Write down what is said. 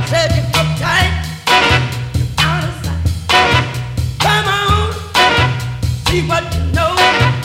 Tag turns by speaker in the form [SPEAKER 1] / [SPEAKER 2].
[SPEAKER 1] Said you uptight, out of sight. Come on, see what you know.